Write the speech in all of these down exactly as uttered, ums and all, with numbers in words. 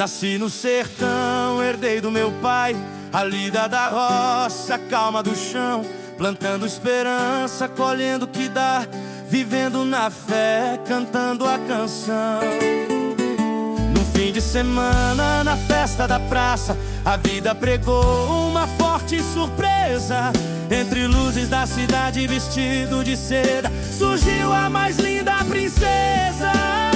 Nasci no sertão, herdei do meu pai a lida da roça, a calma do chão, plantando esperança, colhendo o que dá, vivendo na fé, cantando a canção. No fim de semana, na festa da praça, a vida pregou uma forte surpresa. Entre luzes da cidade, vestido de seda, surgiu a mais linda princesa.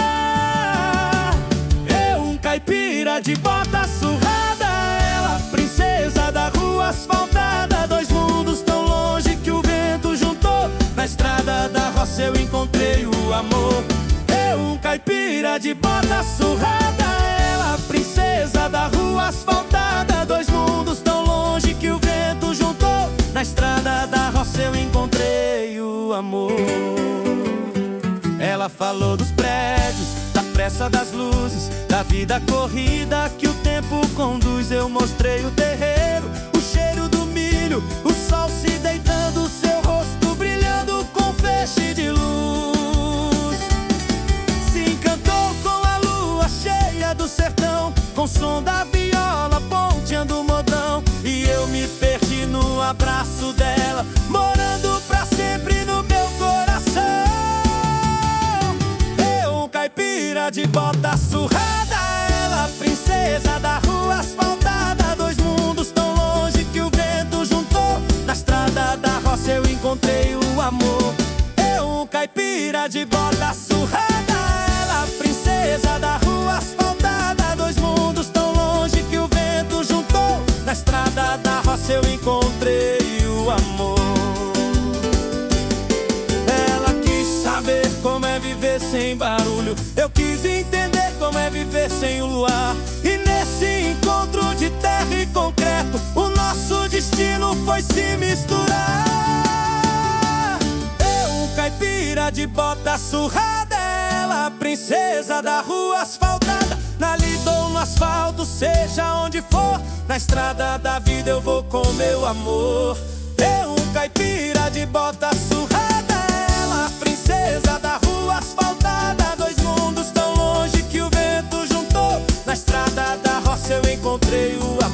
Eu, um caipira de bota surrada, ela, princesa da rua asfaltada. Dois mundos tão longe que o vento juntou, na estrada da roça eu encontrei o amor. Eu, um caipira de bota surrada, ela, princesa da rua asfaltada. Dois mundos tão longe que o vento juntou, na estrada da roça eu encontrei o amor. Ela falou dos prédios, da pressa das luzes, da vida corrida que o tempo conduz. Eu mostrei o terreiro, o cheiro do milho, o sol se deitando, seu rosto brilhando com feixe de luz. Se encantou com a lua cheia do sertão, com o som da viola ponteando o modão. E eu me perdi no abraço dela, morando pra sempre no meu coração. Eu, um caipira de bota surrada, ela, princesa da rua asfaltada. Dois mundos tão longe que o vento juntou, na estrada da roça eu encontrei o amor. Eu, um caipira de bota surrada, ela, princesa da rua asfaltada. Dois mundos tão longe que o vento juntou, na estrada da roça eu encontrei o amor. Ela quis saber como é viver sem barulho, eu quis entender como é viver sem o luar. E nesse encontro de terra e concreto, o nosso destino foi se misturar. Eu, um caipira de bota surrada, ela, princesa da rua asfaltada. Na lida ou no asfalto, seja onde for, na estrada da vida eu vou com meu amor. Eu, um caipira de bota surrada, ela, princesa da rua asfaltada. Dois mundos tão longe que o vento juntou, na estrada da roça eu encontrei o amor.